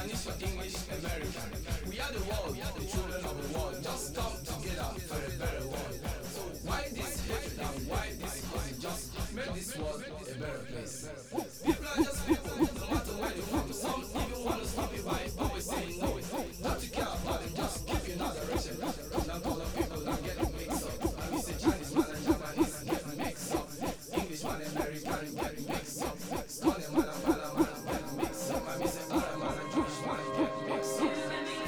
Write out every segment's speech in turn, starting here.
Spanish or English, American. We are the world, the children of the world. Just come together for a better world. So why this hatred and why this hate? Just make this world a better place. People are just people, no matter where you're from. Some even want to stop you by always saying no. Not to care about them, just keep in that direction. Now call up people and get them mixed up. And we say Chinese man and Japanese and get them mixed up. English man and American and get them mixed up. Scotland man and Malaman and get them mixed up. And we say Arab man and Jewish man and get them mixed up.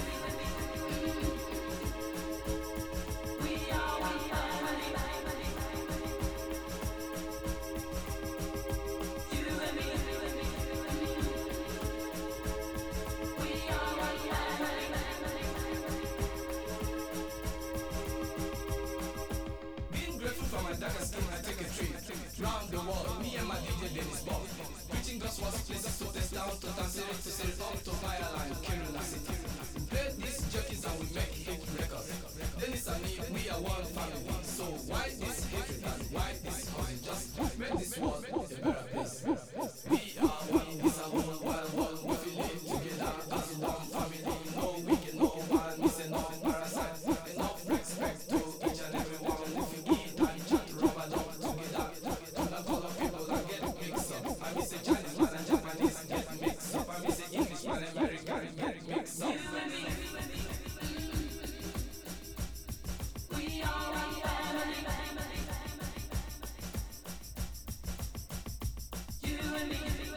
From my darker skin, I take a trip round the world. Me and my DJ Dennis Bob, preaching gospel's places to test down to Tanzania to set up to Ireland, Kiruna City. We play these jockeys and we make hit records. Dennis and me, we are one family. So why this hatred and why this hustle? Just make this world a better place. We are one, this a whole wild world. We feel live together as one family. No wicked, no one, missing no parasites. Enough respect to each and every one. If you give I miss a Chinese man and Japanese get mixed up. I miss a English man and American get mixed up. You and me, we are one family. You and me.